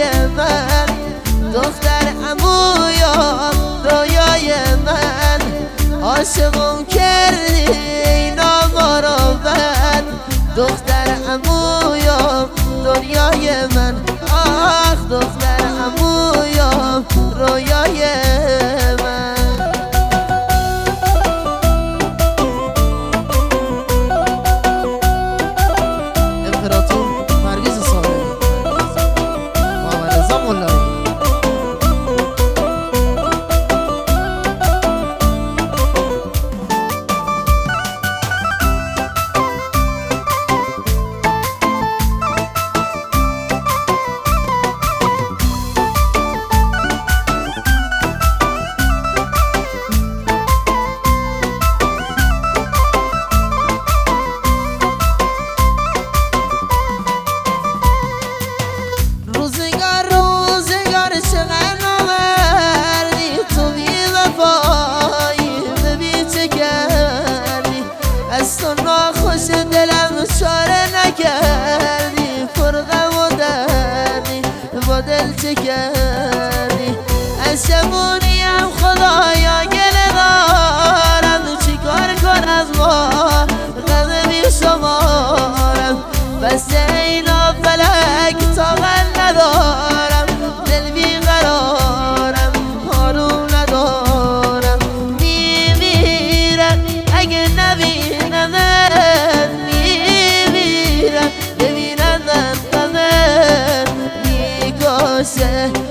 من دختر عمویا رویای من عاشقم کردی نامروان دختر عمویا دنیای من آخ دختر عمویا رویای من امپراتور مرگز صالحی محمد رضا مولایی خوش دلم چاره نکردی فرقم و دردی با دل چه کردی از شبونیم خدایا گله دارم چیکار کنم ما قدمی شمارم بس اینا فلک طاقت ندارم دل بیقرارم آروم ندارم میمیرم اگه نبینم ببینم قدر میکشه